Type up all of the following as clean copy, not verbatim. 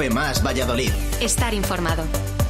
Cope Más Valladolid. Estar informado.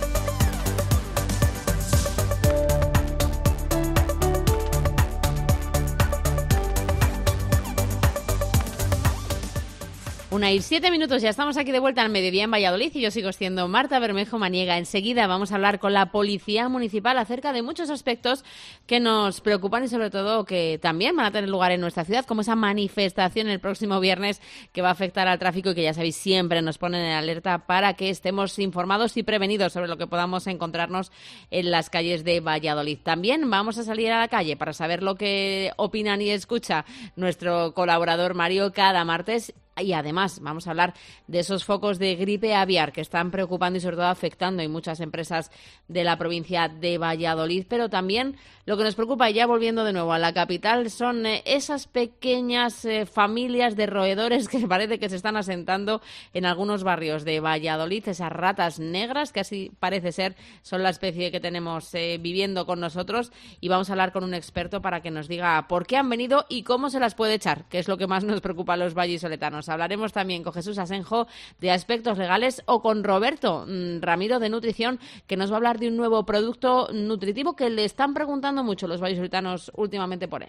Una y 7 minutos, ya estamos aquí de vuelta al mediodía en Valladolid y yo sigo siendo Marta Bermejo Maniega. Enseguida vamos a hablar con la Policía Municipal acerca de muchos aspectos que nos preocupan y sobre todo que también van a tener lugar en nuestra ciudad, como esa manifestación el próximo viernes que va a afectar al tráfico y que ya sabéis siempre nos ponen en alerta para que estemos informados y prevenidos sobre lo que podamos encontrarnos en las calles de Valladolid. También vamos a salir a la calle para saber lo que opinan y escucha nuestro colaborador Mario cada martes. Y además vamos a hablar de esos focos de gripe aviar que están preocupando y sobre todo afectando en muchas empresas de la provincia de Valladolid. Pero también lo que nos preocupa, ya volviendo de nuevo a la capital, son esas pequeñas familias de roedores que parece que se están asentando en algunos barrios de Valladolid. Esas ratas negras que así parece ser son la especie que tenemos viviendo con nosotros. Y vamos a hablar con un experto para que nos diga por qué han venido y cómo se las puede echar, que es lo que más nos preocupa a los vallisoletanos. Hablaremos también con Jesús Asenjo de aspectos legales o con Roberto Ramiro de Nutrición, que nos va a hablar de un nuevo producto nutritivo que le están preguntando mucho los vallisoletanos últimamente por él.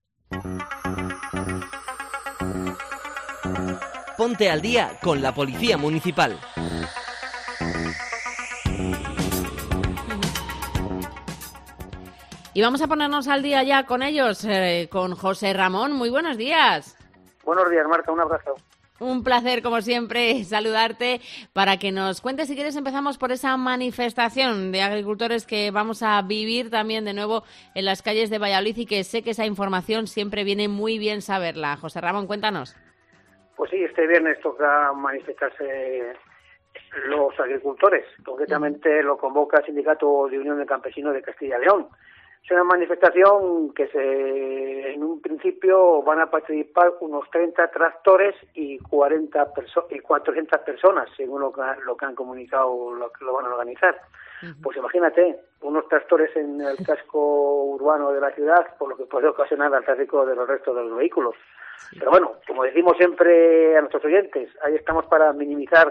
Ponte al día con la Policía Municipal. Y vamos a ponernos al día ya con ellos, con José Ramón. Muy buenos días. Buenos días, Marta, un abrazo. Un placer, como siempre, saludarte para que nos cuentes, si quieres, empezamos por esa manifestación de agricultores que vamos a vivir también de nuevo en las calles de Valladolid y que sé que esa información siempre viene muy bien saberla. José Ramón, cuéntanos. Pues sí, este viernes toca manifestarse los agricultores, concretamente lo convoca el Sindicato de Unión de Campesinos de Castilla y León. Es una manifestación que en un principio van a participar unos 30 tractores y 400 personas, según lo que han comunicado, lo que lo van a organizar. Uh-huh. Pues imagínate, unos tractores en el casco urbano de la ciudad, por lo que puede ocasionar al tráfico de los restos de los vehículos. Sí. Pero bueno, como decimos siempre a nuestros oyentes, ahí estamos para minimizar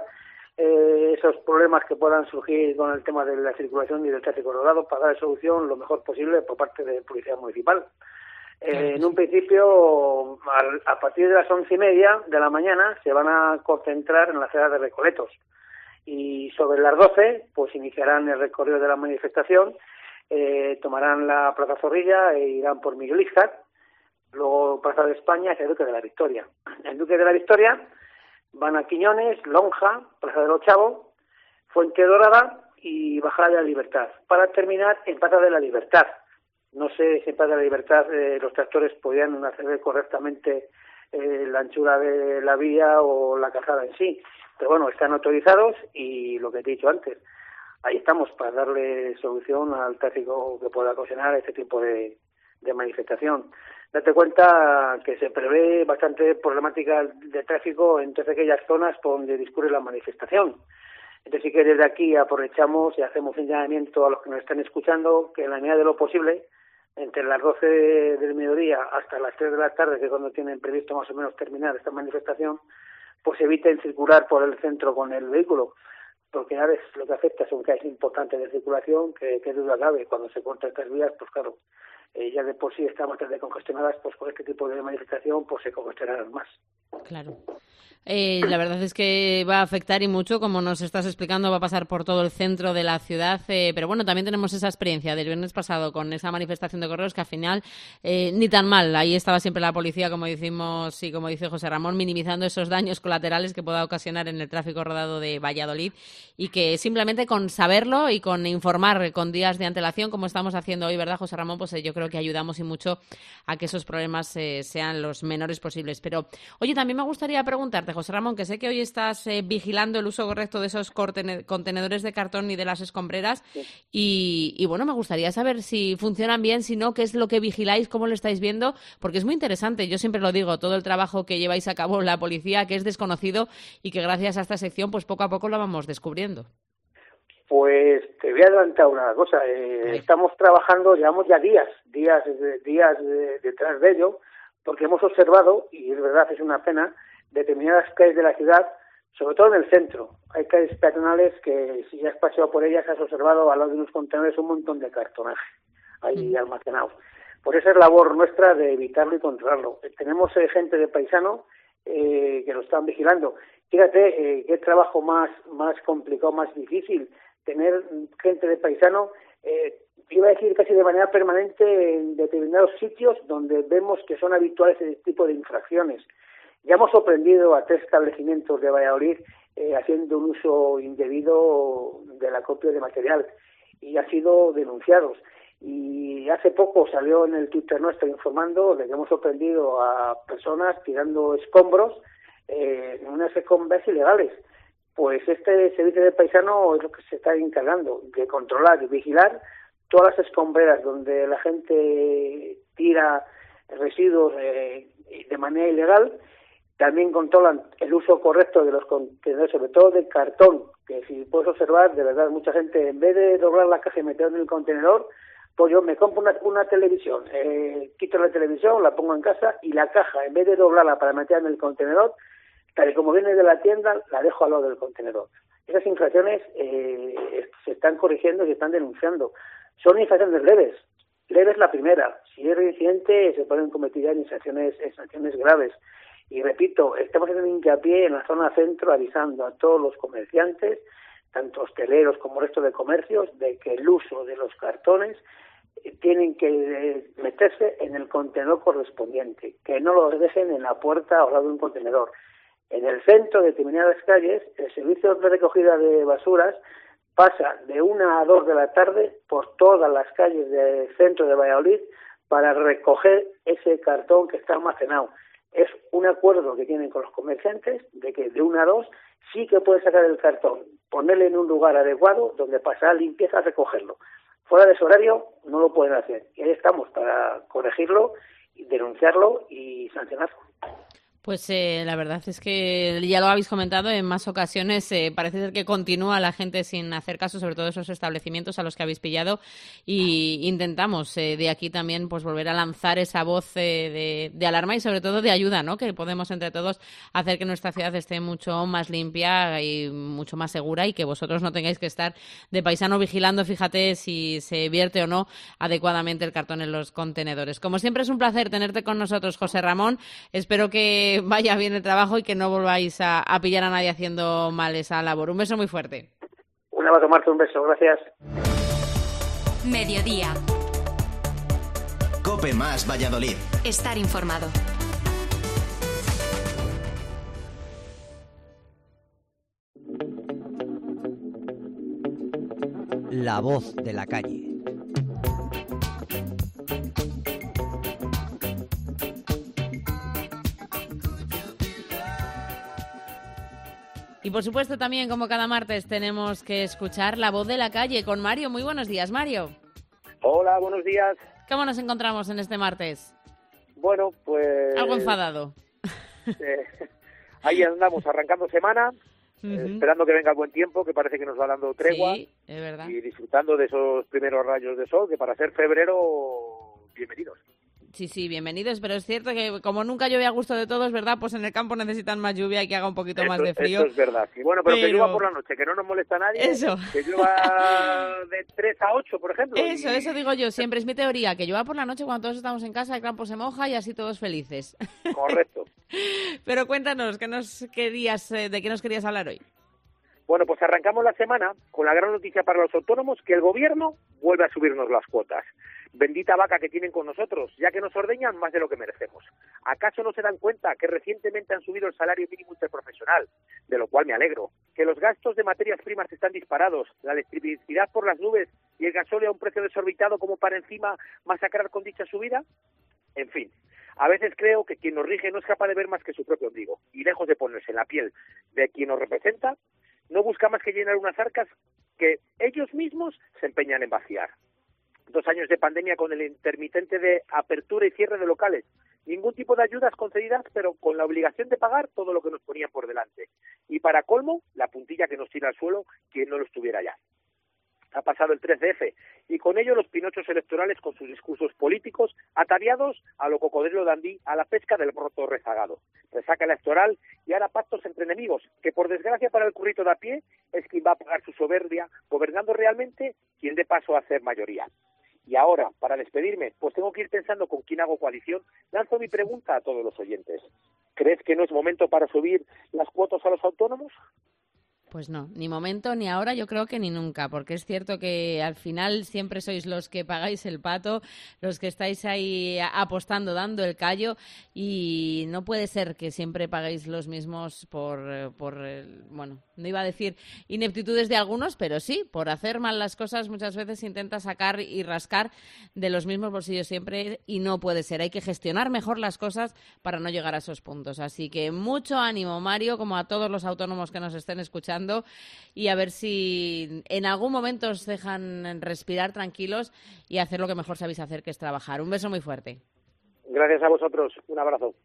esos problemas que puedan surgir con el tema de la circulación y del tráfico rodado, para dar solución lo mejor posible por parte de Policía Municipal. En un principio, a partir de las 11:30 de la mañana, se van a concentrar en la ciudad de Recoletos. Y sobre las 12, pues iniciarán el recorrido de la manifestación, tomarán la Plaza Zorrilla e irán por Miguel Izcar, luego Plaza de España hacia el Duque de la Victoria. En Duque de la Victoria van a Quiñones, Lonja, Plaza de los Chavos, Fuente Dorada y Bajada de la Libertad, para terminar en Plaza de la Libertad. No sé si en Plaza de la Libertad los tractores podían acceder correctamente la anchura de la vía o la calzada en sí, pero bueno, están autorizados y lo que te he dicho antes, ahí estamos para darle solución al tráfico que pueda ocasionar este tipo de manifestación. Date cuenta que se prevé bastante problemática de tráfico en todas aquellas zonas por donde discurre la manifestación. Entonces sí que desde aquí aprovechamos y hacemos un llamamiento a los que nos están escuchando que en la medida de lo posible, entre las 12 del mediodía hasta las 3 de la tarde, que es cuando tienen previsto más o menos terminar esta manifestación, pues eviten circular por el centro con el vehículo, porque a veces lo que afecta son calles importantes de circulación, que duda cabe, cuando se cortan estas vías, pues claro, ya de por sí están bastante congestionadas, pues con este tipo de manifestación pues se congestionarán más. Claro. La verdad es que va a afectar y mucho, como nos estás explicando, va a pasar por todo el centro de la ciudad, pero bueno, también tenemos esa experiencia del viernes pasado con esa manifestación de correos que al final ni tan mal, ahí estaba siempre la policía, como decimos y como dice José Ramón, minimizando esos daños colaterales que pueda ocasionar en el tráfico rodado de Valladolid y que simplemente con saberlo y con informar con días de antelación, como estamos haciendo hoy, ¿verdad, José Ramón? Pues yo creo que ayudamos y mucho a que esos problemas sean los menores posibles. Pero, oye, también me gustaría preguntarte, José Ramón, que sé que hoy estás vigilando el uso correcto de esos contenedores de cartón y de las escombreras, sí. Y bueno, me gustaría saber si funcionan bien, si no, qué es lo que vigiláis, cómo lo estáis viendo, porque es muy interesante, yo siempre lo digo, todo el trabajo que lleváis a cabo la policía, que es desconocido y que gracias a esta sección, pues poco a poco lo vamos descubriendo. Pues te voy a adelantar una cosa, estamos trabajando, llevamos ya días detrás de ello, porque hemos observado, y es verdad, es una pena, determinadas calles de la ciudad sobre todo en el centro. Hay calles peatonales que, si ya has paseado por ellas, has observado al lado de unos contenedores un montón de cartonaje ahí almacenado. Por eso es labor nuestra de evitarlo y controlarlo. Tenemos gente de paisano que lo están vigilando. Fíjate qué trabajo más complicado, más difícil, tener gente de paisano, iba a decir casi de manera permanente en determinados sitios donde vemos que son habituales ese tipo de infracciones. Ya hemos sorprendido a 3 establecimientos de Valladolid haciendo un uso indebido del acopio de material y han sido denunciados. Y hace poco salió en el Twitter nuestro informando de que hemos sorprendido a personas tirando escombros en unas escombras ilegales. Pues este servicio de paisano es lo que se está encargando de controlar y vigilar todas las escombreras donde la gente tira residuos de manera ilegal. También controlan el uso correcto de los contenedores, sobre todo de cartón, que si puedes observar, de verdad, mucha gente, en vez de doblar la caja y meterla en el contenedor, pues yo me compro una televisión, quito la televisión, la pongo en casa y la caja, en vez de doblarla para meterla en el contenedor, tal y como viene de la tienda, la dejo al lado del contenedor. Esas infracciones se están corrigiendo y se están denunciando. Son infracciones leves. Leves la primera. Si es reincidente, se pueden cometer ya sanciones graves. Y repito, estamos haciendo hincapié en la zona centro, avisando a todos los comerciantes, tanto hosteleros como resto de comercios, de que el uso de los cartones tienen que meterse en el contenedor correspondiente, que no los dejen en la puerta o al lado de un contenedor. En el centro de determinadas calles, el servicio de recogida de basuras pasa de 1 a 2 de la tarde por todas las calles del centro de Valladolid para recoger ese cartón que está almacenado. Es un acuerdo que tienen con los comerciantes de que de 1 a 2 sí que pueden sacar el cartón, ponerle en un lugar adecuado donde pasará limpieza a recogerlo. Fuera de ese horario no lo pueden hacer. Y ahí estamos para corregirlo, denunciarlo y sancionarlo. Pues la verdad es que ya lo habéis comentado en más ocasiones, parece ser que continúa la gente sin hacer caso, sobre todo esos establecimientos a los que habéis pillado, y intentamos de aquí también pues volver a lanzar esa voz de alarma y sobre todo de ayuda, ¿no? Que podemos entre todos hacer que nuestra ciudad esté mucho más limpia y mucho más segura y que vosotros no tengáis que estar de paisano vigilando, fíjate si se vierte o no adecuadamente el cartón en los contenedores. Como siempre es un placer tenerte con nosotros, José Ramón. Espero que vaya bien el trabajo y que no volváis a pillar a nadie haciendo mal esa labor. Un beso muy fuerte. Un abrazo, Marta, un beso. Gracias. Mediodía. COPE más Valladolid. Estar informado. La voz de la calle. Y por supuesto también, como cada martes, tenemos que escuchar La Voz de la Calle con Mario. Muy buenos días, Mario. Hola, buenos días. ¿Cómo nos encontramos en este martes? Bueno, pues... Algo enfadado. Ahí andamos arrancando semana, esperando que venga el buen tiempo, que parece que nos va dando tregua. Sí, es verdad. Y disfrutando de esos primeros rayos de sol, que para ser febrero, bienvenidos. Sí, bienvenidos, pero es cierto que como nunca llueve a gusto de todos, ¿verdad? Pues en el campo necesitan más lluvia y que haga un poquito más de frío. Eso es verdad. Y bueno, pero que llueva por la noche, que no nos molesta a nadie. Eso. Que llueva de 3 a 8, por ejemplo. Eso digo yo, siempre es mi teoría, que llueva por la noche cuando todos estamos en casa, el campo se moja y así todos felices. Correcto. Pero cuéntanos, ¿de qué nos querías hablar hoy? Bueno, pues arrancamos la semana con la gran noticia para los autónomos, que el gobierno vuelve a subirnos las cuotas. Bendita vaca que tienen con nosotros, ya que nos ordeñan más de lo que merecemos. ¿Acaso no se dan cuenta que recientemente han subido el salario mínimo interprofesional? De lo cual me alegro. Que los gastos de materias primas están disparados, la electricidad por las nubes y el gasóleo a un precio desorbitado como para encima masacrar con dicha subida. En fin, a veces creo que quien nos rige no es capaz de ver más que su propio ombligo. Y lejos de ponerse en la piel de quien nos representa, no busca más que llenar unas arcas que ellos mismos se empeñan en vaciar. 2 años de pandemia con el intermitente de apertura y cierre de locales. Ningún tipo de ayudas concedidas, pero con la obligación de pagar todo lo que nos ponían por delante. Y para colmo, la puntilla que nos tira al suelo, quien no lo estuviera ya. Ha pasado el 3DF y con ello los pinochos electorales con sus discursos políticos ataviados a lo cocodrilo dandí, a la pesca del broto rezagado. Resaca electoral y ahora pactos entre enemigos, que por desgracia para el currito de a pie es quien va a pagar su soberbia, gobernando realmente quien dé paso a ser mayoría. Y ahora, para despedirme, pues tengo que ir pensando con quién hago coalición, lanzo mi pregunta a todos los oyentes. ¿Crees que no es momento para subir las cuotas a los autónomos? Pues no, ni momento, ni ahora, yo creo que ni nunca, porque es cierto que al final siempre sois los que pagáis el pato, los que estáis ahí apostando, dando el callo, y no puede ser que siempre paguéis los mismos bueno, no iba a decir ineptitudes de algunos, pero sí, por hacer mal las cosas muchas veces se intenta sacar y rascar de los mismos bolsillos siempre y no puede ser. Hay que gestionar mejor las cosas para no llegar a esos puntos. Así que mucho ánimo, Mario, como a todos los autónomos que nos estén escuchando, y a ver si en algún momento os dejan respirar tranquilos y hacer lo que mejor sabéis hacer, que es trabajar. Un beso muy fuerte. Gracias a vosotros. Un abrazo.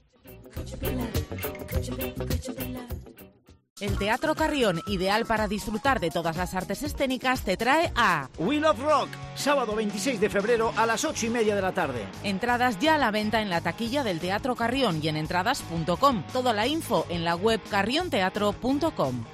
El Teatro Carrión, ideal para disfrutar de todas las artes escénicas, te trae a We Love Rock, sábado 26 de febrero a las 8:30 de la tarde. Entradas ya a la venta en la taquilla del Teatro Carrión y en entradas.com. Toda la info en la web carrionteatro.com.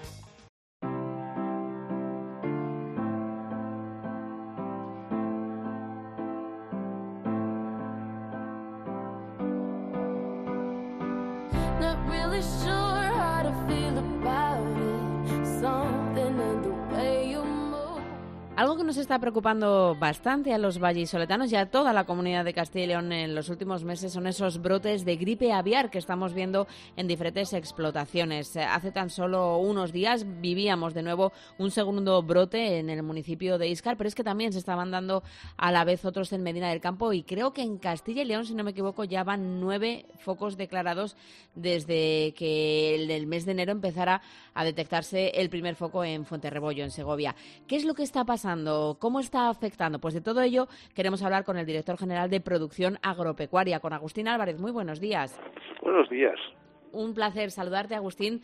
Algo que nos está preocupando bastante a los vallisoletanos y a toda la comunidad de Castilla y León en los últimos meses son esos brotes de gripe aviar que estamos viendo en diferentes explotaciones. Hace tan solo unos días vivíamos de nuevo un segundo brote en el municipio de Íscar, pero es que también se estaban dando a la vez otros en Medina del Campo, y creo que en Castilla y León, si no me equivoco, ya van 9 focos declarados desde que el mes de enero empezara a detectarse el primer foco en Fuenterrebollo, en Segovia. ¿Qué es lo que está pasando? ¿Cómo está afectando? Pues de todo ello queremos hablar con el director general de Producción Agropecuaria, con Agustín Álvarez. Muy buenos días. Buenos días. Un placer saludarte, Agustín,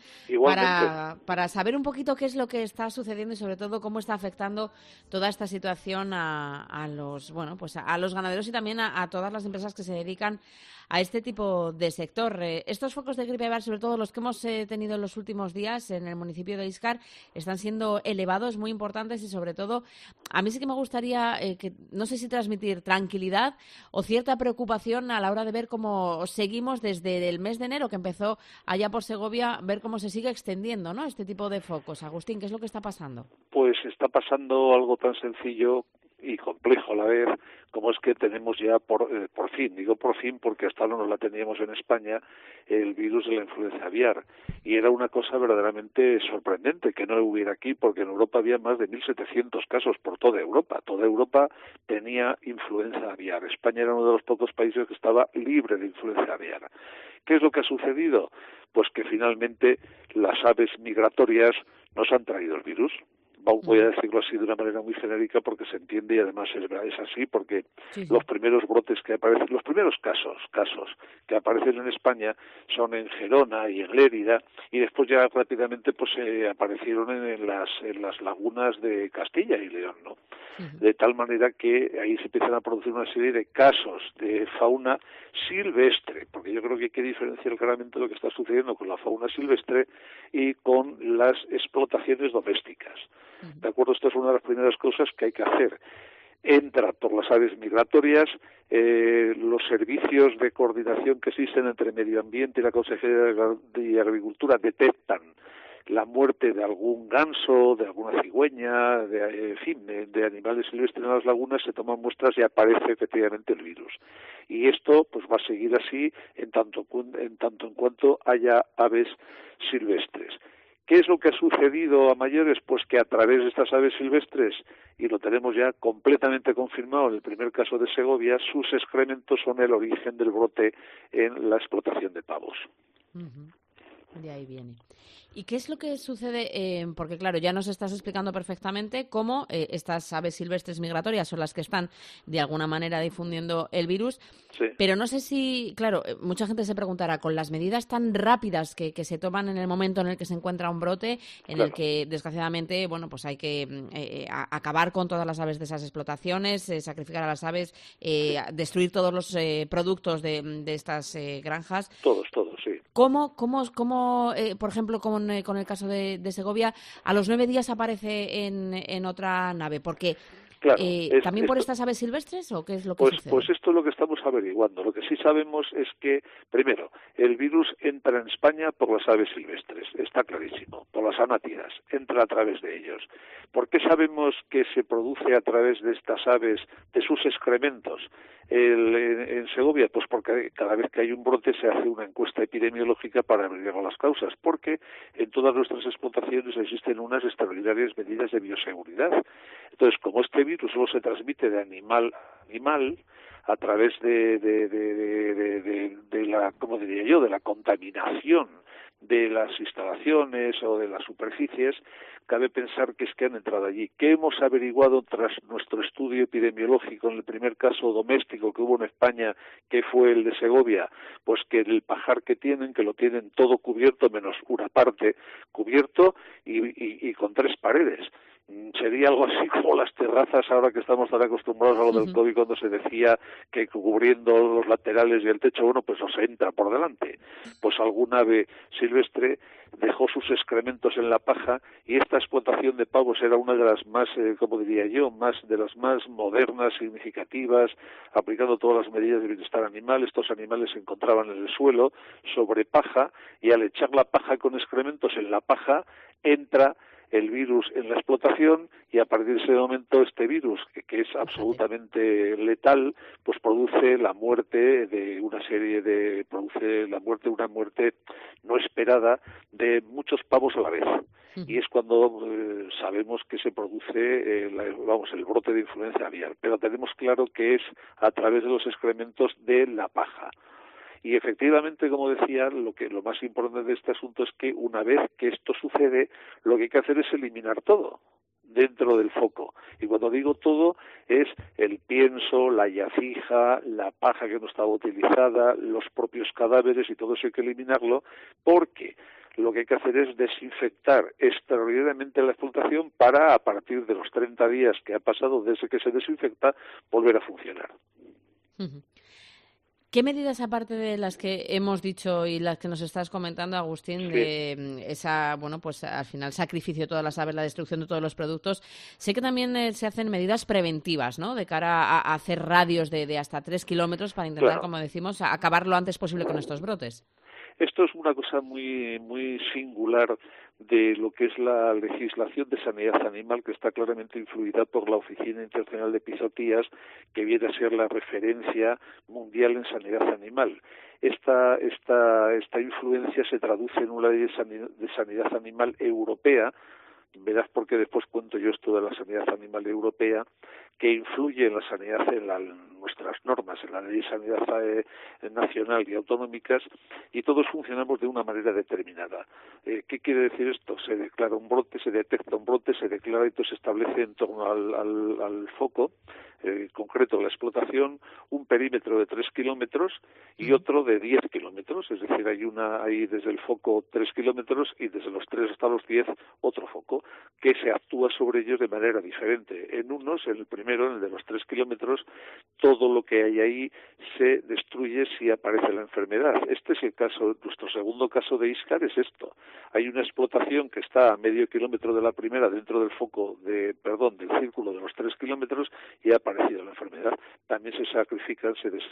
para saber un poquito qué es lo que está sucediendo y sobre todo cómo está afectando toda esta situación a los ganaderos y también a todas las empresas que se dedican a este tipo de sector. Estos focos de gripe aviar, sobre todo los que hemos tenido en los últimos días en el municipio de Íscar, están siendo elevados, muy importantes, y sobre todo a mí sí que me gustaría, no sé si transmitir tranquilidad o cierta preocupación a la hora de ver cómo seguimos desde el mes de enero, que empezó allá por Segovia, ver cómo se sigue extendiendo, ¿no?, este tipo de focos. Agustín, ¿qué es lo que está pasando? Pues está pasando algo tan sencillo y complejo a la vez, como es que tenemos ya por fin, digo por fin porque hasta ahora no la teníamos en España, el virus de la influenza aviar, y era una cosa verdaderamente sorprendente que no lo hubiera aquí, porque en Europa había más de 1.700 casos por toda Europa tenía influenza aviar. España era uno de los pocos países que estaba libre de influenza aviar. ¿Qué es lo que ha sucedido? Pues que finalmente las aves migratorias nos han traído el virus. Voy a decirlo así de una manera muy genérica porque se entiende, y además es así, porque los primeros brotes que aparecen, los primeros casos que aparecen en España son en Gerona y en Lérida, y después ya rápidamente pues aparecieron en las lagunas de Castilla y León, ¿no? De tal manera que ahí se empiezan a producir una serie de casos de fauna silvestre, porque yo creo que hay que diferenciar claramente lo que está sucediendo con la fauna silvestre y con las explotaciones domésticas. ¿De acuerdo? Esto es una de las primeras cosas que hay que hacer. Entra por las aves migratorias, los servicios de coordinación que existen entre Medio Ambiente y la Consejería de Agricultura detectan la muerte de algún ganso, de alguna cigüeña, de animales silvestres en las lagunas, se toman muestras y aparece efectivamente el virus. Y esto pues va a seguir así en tanto en cuanto haya aves silvestres. ¿Qué es lo que ha sucedido a mayores? Pues que a través de estas aves silvestres, y lo tenemos ya completamente confirmado en el primer caso de Segovia, sus excrementos son el origen del brote en la explotación de pavos. De ahí viene. ¿Y qué es lo que sucede? Porque, claro, ya nos estás explicando perfectamente cómo estas aves silvestres migratorias son las que están, de alguna manera, difundiendo el virus. Sí. Pero no sé si, claro, mucha gente se preguntará, con las medidas tan rápidas que se toman en el momento en el que se encuentra un brote, en el que, desgraciadamente, bueno, pues hay que acabar con todas las aves de esas explotaciones, sacrificar a las aves, destruir todos los productos de estas granjas. Todos, sí. ¿Cómo por ejemplo, con el caso de Segovia, a los 9 días aparece en otra nave? Porque Claro, ¿también por estas aves silvestres o qué es lo que sucede? Pues esto es lo que estamos averiguando. Lo que sí sabemos es que, primero, el virus entra en España por las aves silvestres, está clarísimo, por las anátidas, entra a través de ellos. ¿Por qué sabemos que se produce a través de estas aves, de sus excrementos? En Segovia, pues porque cada vez que hay un brote se hace una encuesta epidemiológica para averiguar las causas, porque en todas nuestras explotaciones existen unas extraordinarias medidas de bioseguridad. Entonces, como este virus solo se transmite de animal a animal, a través de la, ¿cómo diría yo?, de la contaminación de las instalaciones o de las superficies, cabe pensar que es que han entrado allí. ¿Qué hemos averiguado tras nuestro estudio epidemiológico en el primer caso doméstico que hubo en España, que fue el de Segovia? Pues que el pajar que lo tienen todo cubierto, menos una parte cubierto y con 3 paredes. Sería algo así como las terrazas ahora que estamos tan acostumbrados a lo del COVID, cuando se decía que cubriendo los laterales y el techo, bueno, pues no se entra por delante. Pues algún ave silvestre dejó sus excrementos en la paja, y esta explotación de pavos era una de las más, como diría yo, de las más modernas, significativas, aplicando todas las medidas de bienestar animal. Estos animales se encontraban en el suelo sobre paja, y al echar la paja con excrementos en la paja, entra el virus en la explotación, y a partir de ese momento este virus, que es absolutamente letal, pues produce la muerte de una muerte no esperada de muchos pavos a la vez. Y es cuando sabemos que se produce el brote de influenza aviar, pero tenemos claro que es a través de los excrementos de la paja. Y efectivamente, como decía, lo más importante de este asunto es que una vez que esto sucede, lo que hay que hacer es eliminar todo dentro del foco. Y cuando digo todo, es el pienso, la yacija, la paja que no estaba utilizada, los propios cadáveres, y todo eso hay que eliminarlo, porque lo que hay que hacer es desinfectar extraordinariamente la explotación para, a partir de los 30 días que ha pasado desde que se desinfecta, volver a funcionar. ¿Qué medidas, aparte de las que hemos dicho y las que nos estás comentando, Agustín, de esa, bueno, pues al final sacrificio de todas las aves, la destrucción de todos los productos, sé que también se hacen medidas preventivas, ¿no?, de cara a hacer radios de hasta 3 kilómetros para intentar, como decimos, acabar lo antes posible con estos brotes? Esto es una cosa muy, muy singular de lo que es la legislación de sanidad animal, que está claramente influida por la Oficina Internacional de Epizootías, que viene a ser la referencia mundial en sanidad animal. Esta influencia se traduce en una ley de sanidad animal europea. Verás porque después cuento yo esto de la sanidad animal europea, que influye en la sanidad, en nuestras normas, en la ley de sanidad nacional y autonómicas, y todos funcionamos de una manera determinada. ¿Qué quiere decir esto? Se declara un brote, se detecta un brote, se declara y entonces se establece en torno al foco concreto de la explotación un perímetro de 3 kilómetros y otro de 10 kilómetros, es decir, hay desde el foco 3 kilómetros y desde los 3 hasta los 10 otro foco, que se actúa sobre ellos de manera diferente. En el primero, en el de los 3 kilómetros, todo lo que hay ahí se destruye si aparece la enfermedad. Este es el caso, nuestro segundo caso de Íscar es esto. Hay una explotación que está a medio kilómetro de la primera dentro del del círculo de los 3 kilómetros, y ha aparecido la enfermedad. También se sacrifican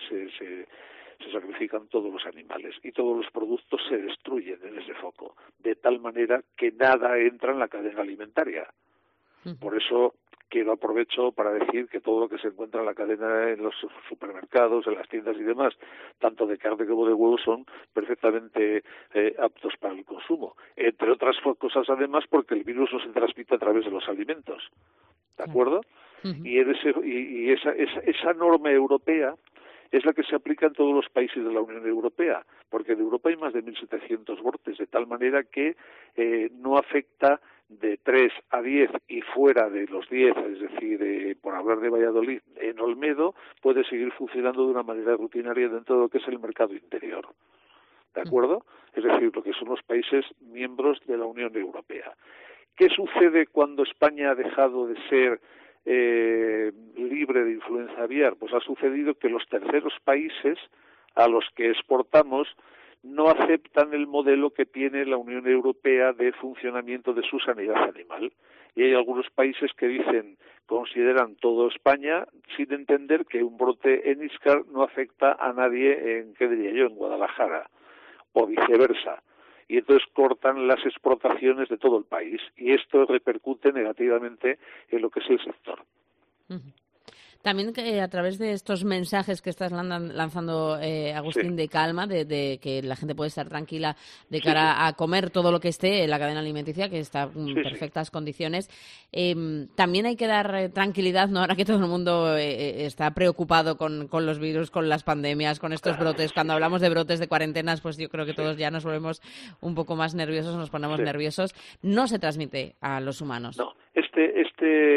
todos los animales y todos los productos se destruyen en ese foco, de tal manera que nada entra en la cadena alimentaria. Por eso aprovecho para decir que todo lo que se encuentra en la cadena, en los supermercados, en las tiendas y demás, tanto de carne como de huevos, son perfectamente aptos para el consumo. Entre otras cosas, además, porque el virus no se transmite a través de los alimentos. ¿De acuerdo? Y esa norma europea es la que se aplica en todos los países de la Unión Europea, porque en Europa hay más de 1.700 brotes, de tal manera que no afecta de 3 a 10 y fuera de los 10, es decir, por hablar de Valladolid, en Olmedo puede seguir funcionando de una manera rutinaria dentro de lo que es el mercado interior. ¿De acuerdo? Es decir, lo que son los países miembros de la Unión Europea. ¿Qué sucede cuando España ha dejado de ser libre de influenza aviar? Pues ha sucedido que los terceros países a los que exportamos no aceptan el modelo que tiene la Unión Europea de funcionamiento de su sanidad animal. Y hay algunos países que consideran todo España sin entender que un brote en Íscar no afecta a nadie en Guadalajara, o viceversa. Y entonces cortan las exportaciones de todo el país. Y esto repercute negativamente en lo que es el sector. También a través de estos mensajes que estás lanzando, Agustín, de calma, de que la gente puede estar tranquila de cara a comer todo lo que esté en la cadena alimenticia, que está en perfectas condiciones. También hay que dar tranquilidad, ¿no? Ahora que todo el mundo está preocupado con los virus, con las pandemias, con estos brotes. Cuando hablamos de brotes, de cuarentenas, pues yo creo que todos ya nos volvemos un poco más nerviosos, nos ponemos nerviosos. No se transmite a los humanos. No. Este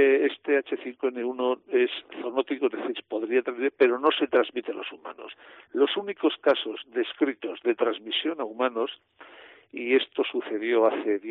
H5N1 es zoonótico, es decir, podría transmitir, pero no se transmite a los humanos. Los únicos casos descritos de transmisión a humanos, y esto sucedió hace hace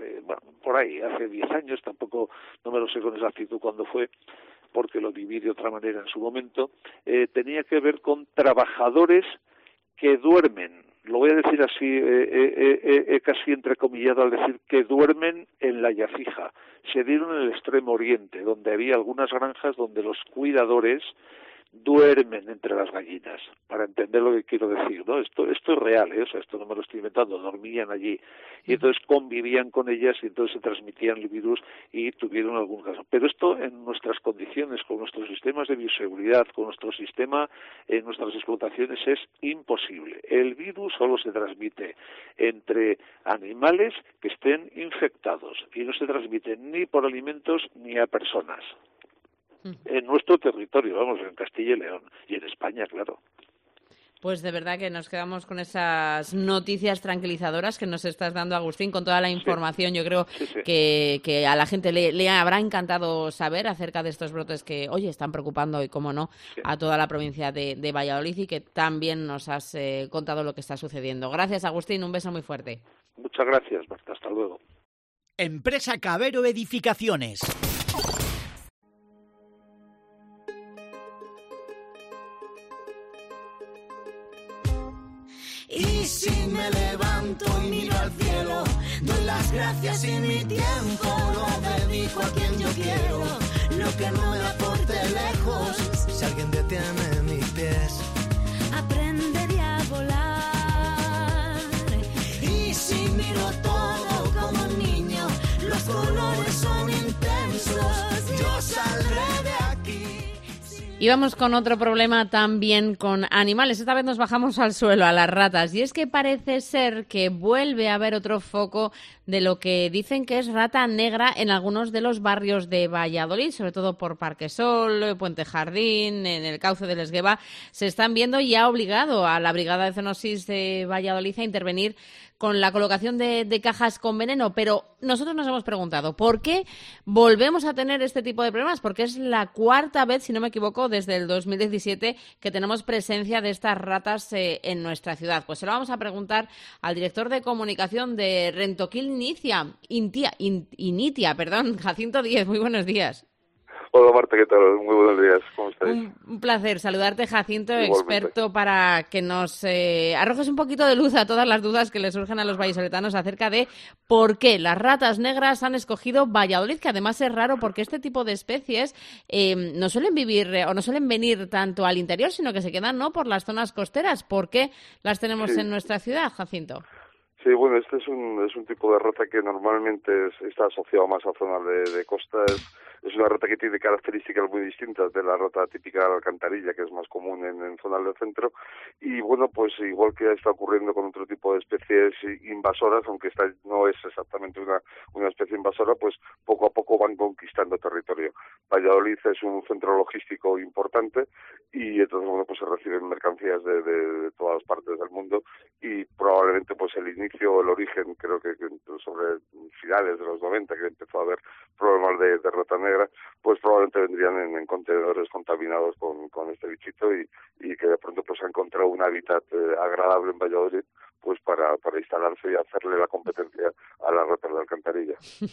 10 años, tampoco no me lo sé con exactitud cuándo fue, porque lo viví de otra manera en su momento, tenía que ver con trabajadores que duermen. Lo voy a decir así, casi entrecomillado al decir que duermen en la Yacija. Se dieron en el Extremo Oriente, donde había algunas granjas donde los cuidadores duermen entre las gallinas, para entender lo que quiero decir, ¿no? Esto es real, o sea, esto no me lo estoy inventando, dormían allí y entonces convivían con ellas y entonces se transmitían el virus y tuvieron algún caso. Pero esto en nuestras condiciones, con nuestros sistemas de bioseguridad, con nuestro sistema, en nuestras explotaciones es imposible. El virus solo se transmite entre animales que estén infectados y no se transmite ni por alimentos ni a personas. En nuestro territorio, vamos, en Castilla y León, y en España, claro. Pues de verdad que nos quedamos con esas noticias tranquilizadoras que nos estás dando, Agustín, con toda la información. Yo creo que a la gente le habrá encantado saber acerca de estos brotes que, oye, están preocupando y, cómo no, a toda la provincia de Valladolid, y que también nos has contado lo que está sucediendo. Gracias, Agustín, un beso muy fuerte. Muchas gracias, Marta, hasta luego. Empresa Cabero Edificaciones. Y si me levanto y miro al cielo, doy las gracias y mi tiempo lo dedico a quien yo quiero. Lo que no me aporte lejos, si alguien detiene mis pies, aprendería a volar. Y si miro todo como un niño, los colores son intensos, yo saldré de aquí. Y vamos con otro problema también con animales. Esta vez nos bajamos al suelo, a las ratas. Y es que parece ser que vuelve a haber otro foco de lo que dicen que es rata negra en algunos de los barrios de Valladolid, sobre todo por Parquesol, Puente Jardín, en el cauce del Esgueva. Se están viendo y ha obligado a la Brigada de Zoonosis de Valladolid a intervenir con la colocación de cajas con veneno. Pero nosotros nos hemos preguntado, ¿por qué volvemos a tener este tipo de problemas? Porque es la cuarta vez, si no me equivoco, desde el 2017 que tenemos presencia de estas ratas en nuestra ciudad. Pues se lo vamos a preguntar al director de comunicación de Rentoquil Initia, Jacinto Díez. Muy buenos días. Hola Marta, ¿qué tal? Muy buenos días, ¿cómo estáis? Un placer saludarte, Jacinto, Igualmente. experto, para que nos arrojes un poquito de luz a todas las dudas que le surgen a los vallisoletanos acerca de por qué las ratas negras han escogido Valladolid, que además es raro porque este tipo de especies no suelen vivir o no suelen venir tanto al interior, sino que se quedan, ¿no?, por las zonas costeras. ¿Por qué las tenemos en nuestra ciudad, Jacinto? Sí, bueno, este es un tipo de rata que normalmente está asociado más a zonas de costa. Es una rata que tiene características muy distintas de la rata típica de la alcantarilla, que es más común en zonas del centro. Y bueno, pues igual que está ocurriendo con otro tipo de especies invasoras, aunque esta no es exactamente una especie invasora, pues poco a poco van conquistando territorio. Valladolid es un centro logístico importante y entonces, bueno, pues se reciben mercancías de todas partes del mundo y probablemente pues el inicio, el origen, creo que sobre finales de los 90, que empezó a haber problemas de rata negra, pues probablemente vendrían en contenedores contaminados con este bichito y que de pronto pues ha encontrado un hábitat agradable en Valladolid, pues para instalarse y hacerle la competencia a las ratas de alcantarilla.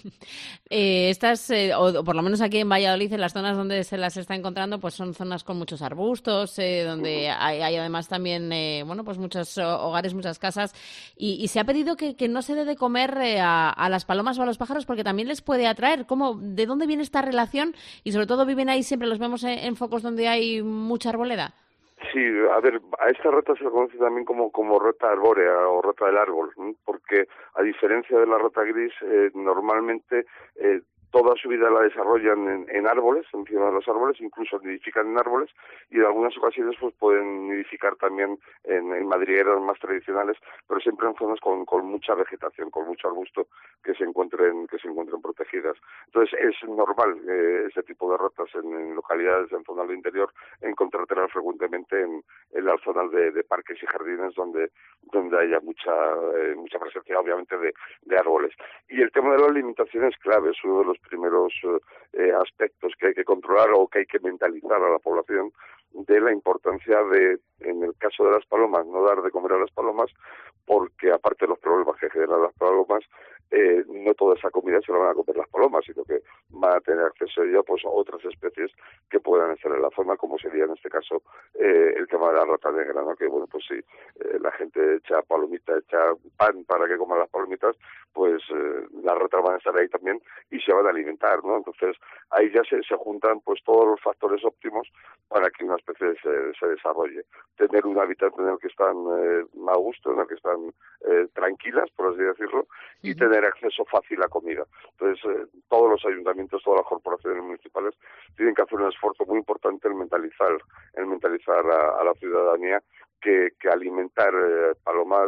O por lo menos aquí en Valladolid, en las zonas donde se las está encontrando, pues son zonas con muchos arbustos, donde hay además también, pues muchos hogares, muchas casas, y se ha pedido que no se dé de comer a las palomas o a los pájaros porque también les puede atraer. ¿De dónde viene esta relación? Y sobre todo viven ahí, siempre los vemos en focos donde hay mucha arboleda. Sí, a ver, a esta rata se le conoce también como rata arbórea o rata del árbol, ¿no? Porque a diferencia de la rata gris, normalmente toda su vida la desarrollan en árboles, encima de los árboles, incluso nidifican en árboles y en algunas ocasiones pues pueden nidificar también en madrigueras más tradicionales, pero siempre en zonas con mucha vegetación, con mucho arbusto que se encuentren protegidas. Entonces es normal ese tipo de ratas en localidades, en zonas del interior, encontrártelas frecuentemente en las zonas de parques y jardines donde haya mucha presencia obviamente de árboles. Y el tema de la alimentación es clave, es uno de los primeros aspectos que hay que controlar o que hay que mentalizar a la población de la importancia de, en el caso de las palomas, no dar de comer a las palomas, porque aparte de los problemas que generan las palomas, no toda esa comida se la van a comer las palomas, sino que van a tener acceso a ella pues a otras especies que puedan estar en la zona, como sería en este caso el tema de la rata negra, ¿no? Que bueno, pues si la gente echa palomita, echa pan para que coman las palomitas, pues las ratas van a estar ahí también y se van a alimentar, ¿no? Entonces ahí ya se juntan pues todos los factores óptimos para que una especie se desarrolle. Tener un hábitat en el que están a gusto, en el que están tranquilas, por así decirlo, y tener acceso fácil a comida. Entonces, todos los ayuntamientos, todas las corporaciones municipales tienen que hacer un esfuerzo muy importante en mentalizar a la ciudadanía que alimentar palomas,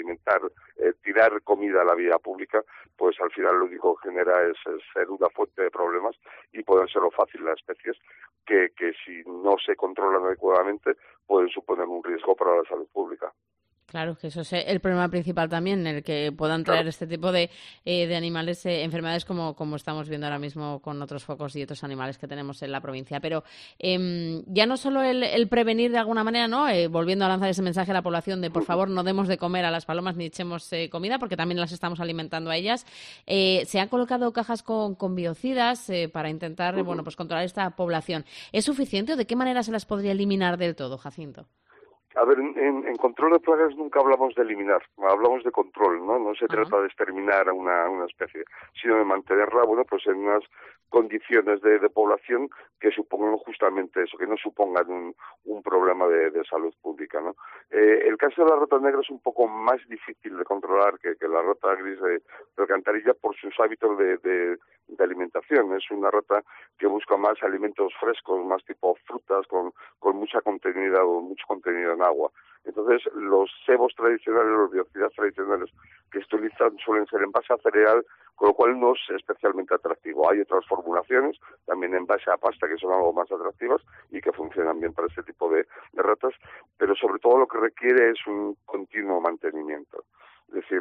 tirar comida a la vía pública, pues al final lo único que genera es ser una fuente de problemas y pueden serlo fácil las especies que si no se controlan adecuadamente pueden suponer un riesgo para la salud pública. Claro, que eso es el problema principal también, el que puedan traer este tipo de animales, enfermedades como estamos viendo ahora mismo con otros focos y otros animales que tenemos en la provincia. Pero ya no solo el prevenir de alguna manera, ¿no? Volviendo a lanzar ese mensaje a la población de por favor no demos de comer a las palomas ni echemos comida porque también las estamos alimentando a ellas. Se han colocado cajas con biocidas para intentar pues controlar esta población. ¿Es suficiente o de qué manera se las podría eliminar del todo, Jacinto? A ver, en control de plagas nunca hablamos de eliminar, hablamos de control, ¿no? No se trata de exterminar a una especie, sino de mantenerla, bueno, pues en unas condiciones de población que supongan justamente eso, que no supongan un problema de salud pública, ¿no? El caso de la rata negra es un poco más difícil de controlar que la rata gris de alcantarilla por sus hábitos de alimentación. Es una rata que busca más alimentos frescos, más tipo frutas, con mucho contenido en agua. Entonces, los cebos tradicionales, los biocidas tradicionales que se utilizan suelen ser en base a cereal, con lo cual no es especialmente atractivo. Hay otras formulaciones, también en base a pasta, que son algo más atractivas y que funcionan bien para este tipo de ratas, pero sobre todo lo que requiere es un continuo mantenimiento. Es decir,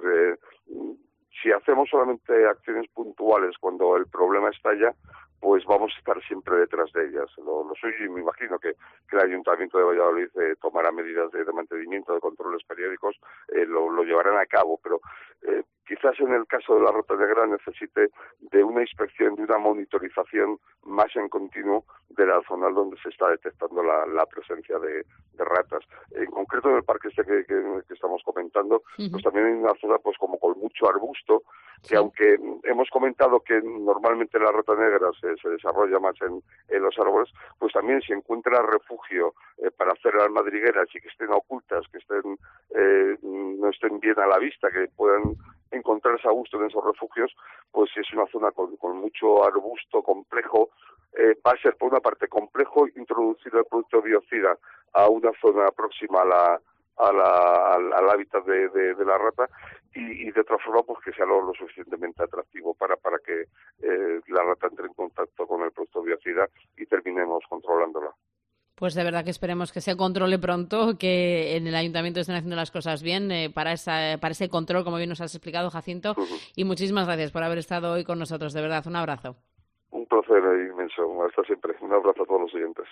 si hacemos solamente acciones puntuales cuando el problema estalla, pues vamos a estar siempre detrás de ellas. Lo suyo, y me imagino que el Ayuntamiento de Valladolid tomará medidas de mantenimiento, de controles periódicos, lo llevarán a cabo, pero quizás en el caso de la rata negra necesite de una inspección, de una monitorización más en continuo de la zona donde se está detectando la presencia de ratas. En concreto en el parque que estamos comentando, pues también hay una zona pues como con mucho arbusto, que aunque hemos comentado que normalmente la rata negra se desarrolla más en los árboles, pues también si encuentra refugio para hacer las madrigueras y que estén ocultas, que estén no estén bien a la vista, que puedan encontrarse a gusto en esos refugios, pues si es una zona con mucho arbusto complejo, va a ser por una parte complejo introducir el producto biocida a una zona próxima al hábitat de la rata, y de otra forma pues que sea lo suficientemente atractivo para que la rata entre en contacto con el producto biocida y terminemos controlándola. Pues de verdad que esperemos que se controle pronto, que en el ayuntamiento estén haciendo las cosas bien para ese control, como bien nos has explicado, Jacinto. Y muchísimas gracias por haber estado hoy con nosotros. De verdad, un abrazo. Un placer inmenso. Hasta siempre. Un abrazo a todos los oyentes.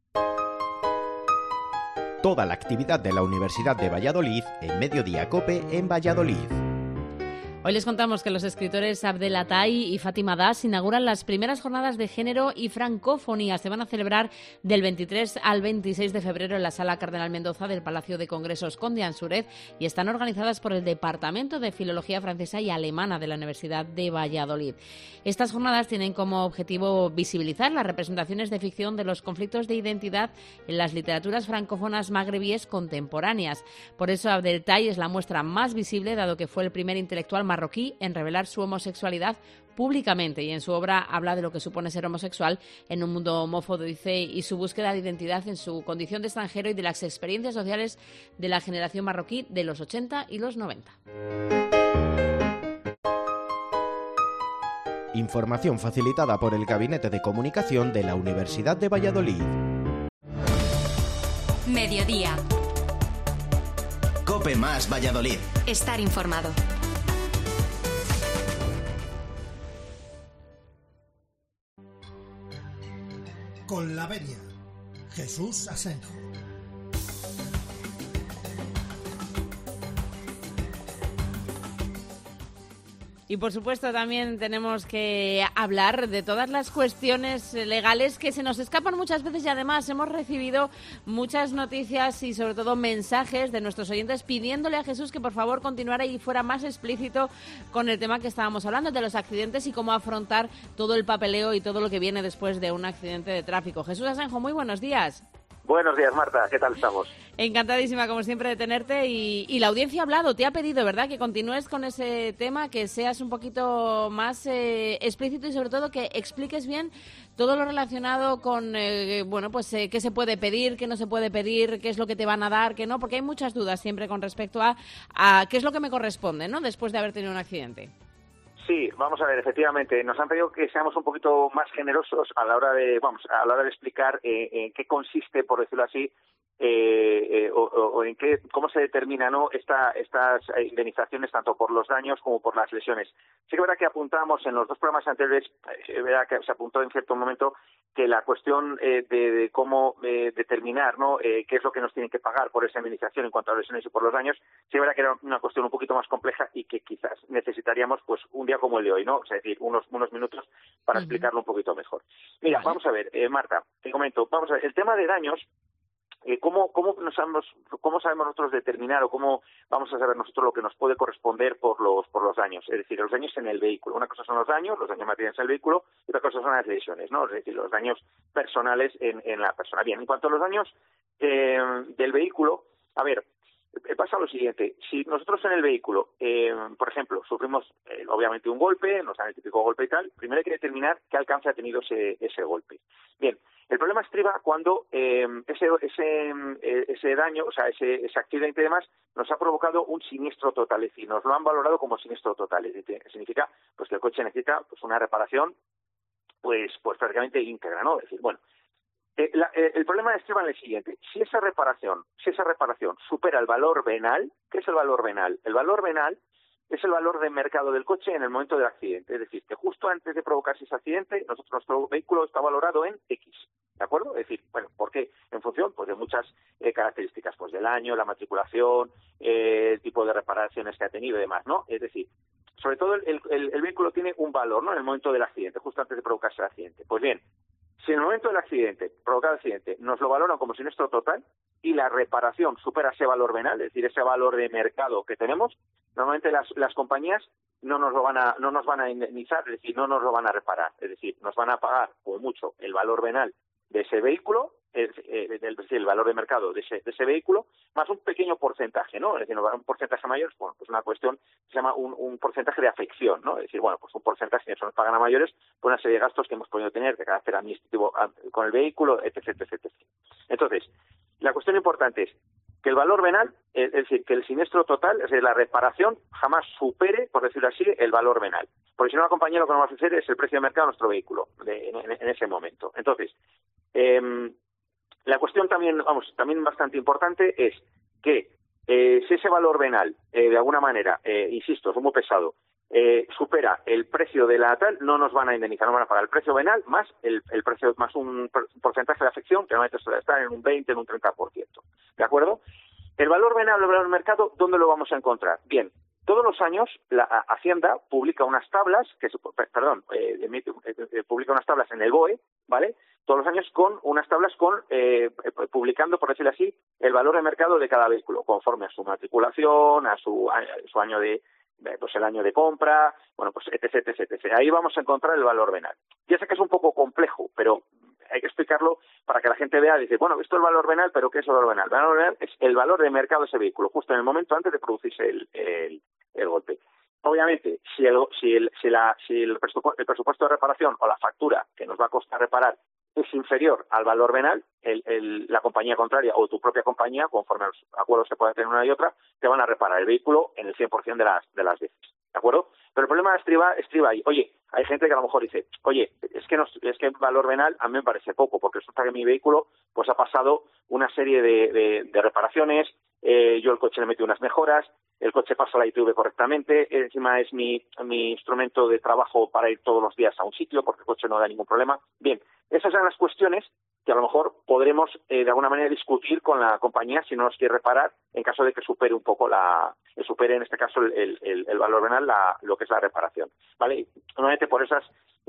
Toda la actividad de la Universidad de Valladolid en Mediodía COPE en Valladolid. Hoy les contamos que los escritores Abdel Atay y Fátima Das inauguran las primeras jornadas de género y francofonía. Se van a celebrar del 23 al 26 de febrero en la Sala Cardenal Mendoza del Palacio de Congresos Conde Ansúrez y están organizadas por el Departamento de Filología Francesa y Alemana de la Universidad de Valladolid. Estas jornadas tienen como objetivo visibilizar las representaciones de ficción de los conflictos de identidad en las literaturas francófonas magrebíes contemporáneas. Por eso Abdel Atay es la muestra más visible, dado que fue el primer intelectual marroquí en revelar su homosexualidad públicamente, y en su obra habla de lo que supone ser homosexual en un mundo homófobo, dice, y su búsqueda de identidad en su condición de extranjero y de las experiencias sociales de la generación marroquí de los 80 y los 90. Información facilitada por el Gabinete de Comunicación de la Universidad de Valladolid. Mediodía. COPE más Valladolid. Estar informado. Con la venia, Jesús Asenjo. Y por supuesto también tenemos que hablar de todas las cuestiones legales que se nos escapan muchas veces, y además hemos recibido muchas noticias y sobre todo mensajes de nuestros oyentes pidiéndole a Jesús que por favor continuara y fuera más explícito con el tema que estábamos hablando de los accidentes y cómo afrontar todo el papeleo y todo lo que viene después de un accidente de tráfico. Jesús Asenjo, muy buenos días. Buenos días, Marta. ¿Qué tal estamos? Encantadísima, como siempre, de tenerte. Y la audiencia ha hablado, te ha pedido, ¿verdad?, que continúes con ese tema, que seas un poquito más explícito y, sobre todo, que expliques bien todo lo relacionado con, qué se puede pedir, qué no se puede pedir, qué es lo que te van a dar, qué no, porque hay muchas dudas siempre con respecto a qué es lo que me corresponde, ¿no?, después de haber tenido un accidente. Sí, vamos a ver, efectivamente, nos han pedido que seamos un poquito más generosos a la hora de, explicar en qué consiste, por decirlo así, o en qué, cómo se determina, ¿no?, estas indemnizaciones tanto por los daños como por las lesiones. Sí que es verdad que apuntamos en los dos programas anteriores, es verdad que se apuntó en cierto momento que la cuestión de cómo determinar, ¿no?, qué es lo que nos tienen que pagar por esa indemnización en cuanto a lesiones y por los daños, sí es verdad que era una cuestión un poquito más compleja y que quizás necesitaríamos pues un día como el de hoy, ¿no? O sea, es decir, unos minutos para explicarlo un poquito mejor. Mira, vamos a ver, Marta, te comento, vamos a ver, el tema de daños, ¿cómo sabemos nosotros determinar o cómo vamos a saber nosotros lo que nos puede corresponder por los daños? Es decir, los daños en el vehículo. Una cosa son los daños materiales en el vehículo, y otra cosa son las lesiones, ¿no? Es decir, los daños personales en la persona. Bien, en cuanto a los daños del vehículo, a ver, pasa lo siguiente. Si nosotros en el vehículo, por ejemplo, sufrimos obviamente un golpe, nos dan el típico golpe y tal, primero hay que determinar qué alcance ha tenido ese golpe. Bien, el problema estriba cuando ese daño, o sea, ese accidente y demás, nos ha provocado un siniestro total, es decir, nos lo han valorado como siniestro total, es decir, significa pues que el coche necesita pues una reparación pues prácticamente íntegra, ¿no? Es decir, bueno, el problema estriba en el siguiente: si esa reparación supera el valor venal. ¿Qué es el valor venal? El valor venal es el valor de mercado del coche en el momento del accidente. Es decir, que justo antes de provocarse ese accidente, nuestro vehículo está valorado en X, ¿de acuerdo? Es decir, bueno, ¿por qué? En función pues de muchas características, pues del año, la matriculación, el tipo de reparaciones que ha tenido y demás, ¿no? Es decir, sobre todo el vehículo tiene un valor, ¿no?, en el momento del accidente, justo antes de provocarse el accidente. Pues bien, si en el momento del accidente, provocado el accidente, nos lo valoran como siniestro total y la reparación supera ese valor venal, es decir, ese valor de mercado que tenemos, normalmente las compañías no nos van a indemnizar, es decir, no nos lo van a reparar, es decir, nos van a pagar por mucho el valor venal de ese vehículo el valor de mercado de ese vehículo, más un pequeño porcentaje, ¿no? Es decir, un porcentaje mayor, bueno, pues una cuestión que se llama un porcentaje de afección, ¿no? Es decir, bueno, pues un porcentaje, si eso nos pagan a mayores, por una serie de gastos que hemos podido tener de carácter administrativo con el vehículo, etc. Entonces, la cuestión importante es que el valor venal, es decir, que el siniestro total, es decir, la reparación, jamás supere, por decirlo así, el valor venal. Porque si no, la compañía lo que nos va a ofrecer es el precio de mercado de nuestro vehículo en ese momento. Entonces, la cuestión también bastante importante es que si ese valor venal, de alguna manera, insisto, es muy pesado, supera el precio de la tal, no nos van a indemnizar, no van a pagar el precio venal más el precio más un porcentaje de afección que normalmente suele estar en un 20, en un 30%. ¿De acuerdo? El valor venal, el valor del mercado, ¿dónde lo vamos a encontrar? Bien, todos los años la Hacienda publica unas tablas, publica unas tablas en el BOE, ¿vale? Todos los años con unas tablas publicando, por decirlo así, el valor de mercado de cada vehículo, conforme a su matriculación, a su año el año de compra, bueno, pues etc. Ahí vamos a encontrar el valor venal. Ya sé que es un poco complejo, pero hay que explicarlo para que la gente vea, dice, bueno, esto es el valor venal, pero ¿qué es el valor venal? El valor venal es el valor de mercado de ese vehículo, justo en el momento antes de producirse el golpe. Obviamente, si el presupuesto de reparación o la factura que nos va a costar reparar es inferior al valor venal, la compañía contraria o tu propia compañía, conforme a los acuerdos que pueden tener una y otra, te van a reparar el vehículo en el 100% de las veces. ¿De acuerdo? Pero el problema estriba ahí. Oye, hay gente que a lo mejor dice, oye, es que el valor venal a mí me parece poco, porque resulta que mi vehículo pues ha pasado una serie de reparaciones, yo el coche le metí unas mejoras, el coche pasa la ITV correctamente, encima es mi instrumento de trabajo para ir todos los días a un sitio, porque el coche no da ningún problema. Bien, esas son las cuestiones que a lo mejor podremos de alguna manera discutir con la compañía si no nos quiere reparar en caso de que supere un poco supere en este caso el valor venal lo que es la reparación, ¿vale? Normalmente por esas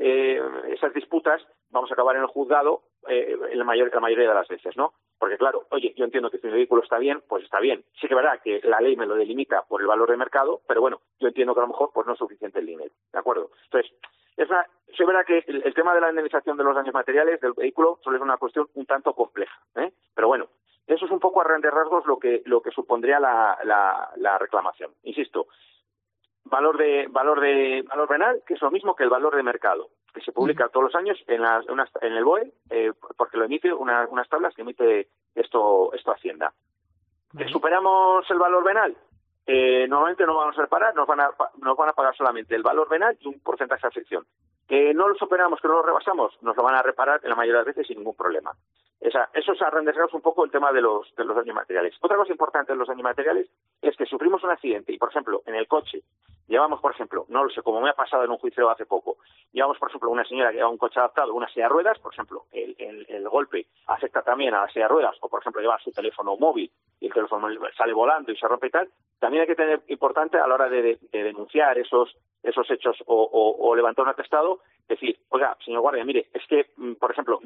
disputas vamos a acabar en el juzgado la mayoría de las veces, ¿no? Porque claro, oye, yo entiendo que si mi vehículo está bien, pues está bien. Sí que es verdad que la ley me lo delimita por el valor de mercado, pero bueno, yo entiendo que a lo mejor pues no es suficiente el dinero, ¿de acuerdo? Entonces, es verdad que el tema de la indemnización de los daños materiales del vehículo suele ser una cuestión un tanto compleja, pero bueno, eso es un poco a grandes rasgos lo que supondría la reclamación. Insisto, valor venal, que es lo mismo que el valor de mercado, que se publica todos los años en el BOE, porque lo emite unas tablas que emite esto Hacienda. ¿Superamos el valor venal? Normalmente no vamos a reparar, nos van a pagar solamente el valor venal y un porcentaje de afección. Que no lo superamos, que no lo rebasamos, nos lo van a reparar en la mayoría de las veces sin ningún problema. Eso es a grandes rasgos un poco el tema de los daños materiales. Otra cosa importante en los daños materiales es que sufrimos un accidente y, por ejemplo, en el coche llevamos, por ejemplo, no lo sé, como me ha pasado en un juicio hace poco, llevamos, por ejemplo, una señora que lleva un coche adaptado, una silla de ruedas, por ejemplo, el golpe afecta también a la silla de ruedas, o, por ejemplo, lleva su teléfono móvil y el teléfono móvil sale volando y se rompe y tal, también hay que tener importante a la hora de denunciar esos hechos o levantar un atestado, decir, oiga, señor guardia, mire, es que, por ejemplo,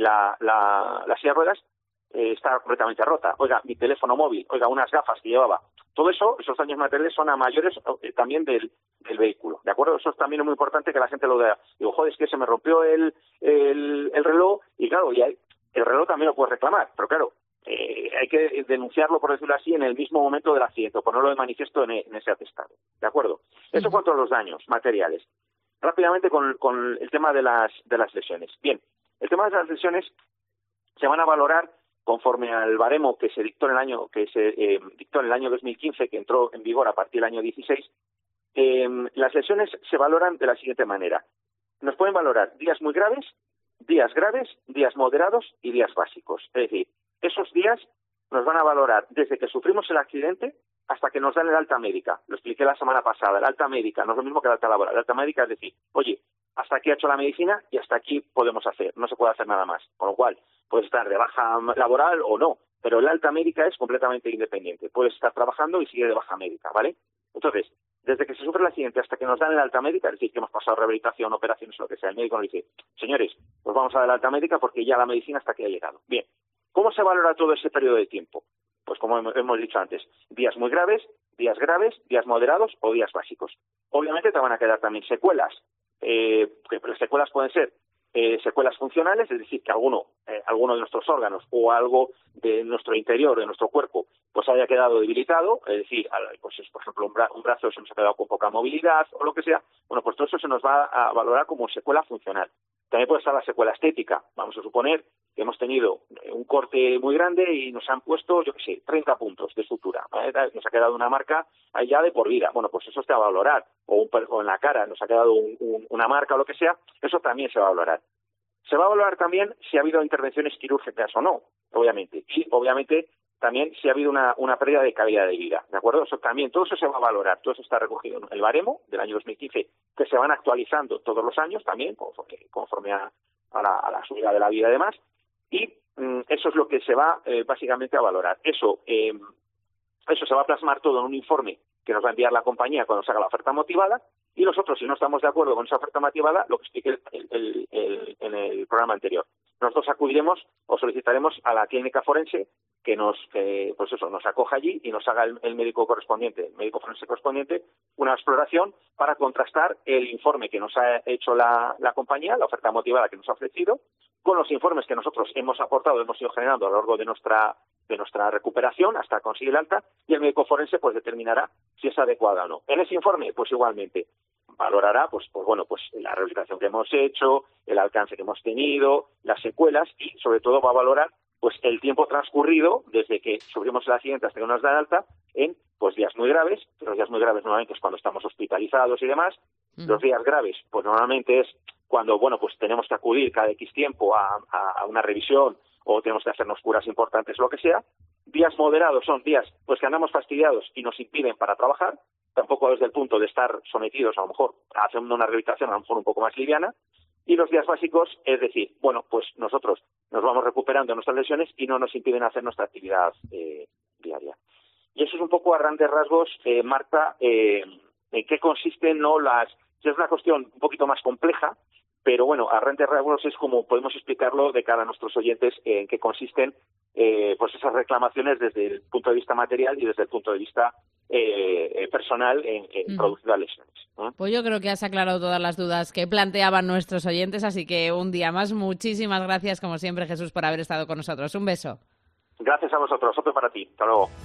la silla de ruedas está completamente rota, oiga, mi teléfono móvil, oiga, unas gafas que llevaba, todo eso, esos daños materiales son a mayores también del vehículo, ¿de acuerdo? Eso es también muy importante que la gente lo vea. Digo, joder, es que se me rompió el reloj, y claro, el reloj también lo puedes reclamar, pero claro, hay que denunciarlo, por decirlo así, en el mismo momento del accidente, o ponerlo de manifiesto en ese atestado, ¿de acuerdo? Eso cuanto a los daños materiales. Rápidamente con el tema de las lesiones. Bien, el tema de las lesiones se van a valorar conforme al baremo que se dictó en el año 2015, que entró en vigor a partir del año 16. Las lesiones se valoran de la siguiente manera. Nos pueden valorar días muy graves, días moderados y días básicos. Es decir, esos días nos van a valorar desde que sufrimos el accidente hasta que nos dan el alta médica. Lo expliqué la semana pasada. El alta médica no es lo mismo que el alta laboral. El alta médica es decir, oye, hasta aquí ha hecho la medicina y hasta aquí podemos hacer. No se puede hacer nada más. Con lo cual, puedes estar de baja laboral o no. Pero el alta médica es completamente independiente. Puedes estar trabajando y sigue de baja médica, ¿vale? Entonces, desde que se sufre el accidente hasta que nos dan el alta médica, es decir, que hemos pasado rehabilitación, operaciones, lo que sea, el médico nos dice, señores, pues vamos a dar la alta médica porque ya la medicina hasta aquí ha llegado. Bien, ¿cómo se valora todo ese periodo de tiempo? Pues como hemos dicho antes, días muy graves, días moderados o días básicos. Obviamente te van a quedar también secuelas. Las secuelas pueden ser secuelas funcionales, es decir, que alguno de nuestros órganos o algo de nuestro interior, de nuestro cuerpo, pues haya quedado debilitado, es decir, pues por ejemplo un brazo se nos ha quedado con poca movilidad o lo que sea, bueno, pues todo eso se nos va a valorar como secuela funcional. También puede estar la secuela estética. Vamos a suponer que hemos tenido un corte muy grande y nos han puesto, 30 puntos de sutura, ¿vale? Nos ha quedado una marca ahí ya de por vida. Bueno, pues eso se va a valorar. O en la cara nos ha quedado una marca o lo que sea, eso también se va a valorar. Se va a valorar también si ha habido intervenciones quirúrgicas o no, obviamente. Y, obviamente, también si ha habido una pérdida de calidad de vida, ¿de acuerdo? Eso también, todo eso se va a valorar, todo eso está recogido en el baremo del año 2015, que se van actualizando todos los años también, conforme a la subida de la vida y demás, y eso es lo que se va básicamente a valorar. Eso se va a plasmar todo en un informe que nos va a enviar la compañía cuando se haga la oferta motivada, y nosotros, si no estamos de acuerdo con esa oferta motivada, lo que expliqué en el programa anterior. Nosotros acudiremos o solicitaremos a la clínica forense que nos acoja allí y nos haga el médico forense correspondiente, una exploración para contrastar el informe que nos ha hecho la compañía, la oferta motivada que nos ha ofrecido, con los informes que nosotros hemos aportado, hemos ido generando a lo largo de nuestra recuperación hasta conseguir el alta, y el médico forense pues determinará si es adecuada o no. En ese informe, pues igualmente valorará pues la rehabilitación que hemos hecho, el alcance que hemos tenido, las secuelas, y sobre todo va a valorar pues el tiempo transcurrido desde que sufrimos el accidente hasta que nos dan alta en pues días muy graves. Los días muy graves normalmente es cuando estamos hospitalizados y demás. Los días graves pues normalmente es cuando pues tenemos que acudir cada X tiempo a una revisión o tenemos que hacernos curas importantes, lo que sea. Días moderados son días pues que andamos fastidiados y nos impiden para trabajar, tampoco desde el punto de estar sometidos a lo mejor haciendo una rehabilitación a lo mejor un poco más liviana. Y los días básicos, es decir, pues nosotros nos vamos recuperando de nuestras lesiones y no nos impiden hacer nuestra actividad diaria. Y eso es un poco a grandes rasgos, Marta, en qué consisten es una cuestión un poquito más compleja, pero bueno, a grandes rasgos es como podemos explicarlo de cara a nuestros oyentes en qué consisten pues esas reclamaciones desde el punto de vista material y desde el punto de vista personal en producir las lesiones. Pues yo creo que has aclarado todas las dudas que planteaban nuestros oyentes, así que un día más, muchísimas gracias como siempre, Jesús, por haber estado con nosotros. Un beso. Gracias a vosotros, otro para ti. Hasta luego.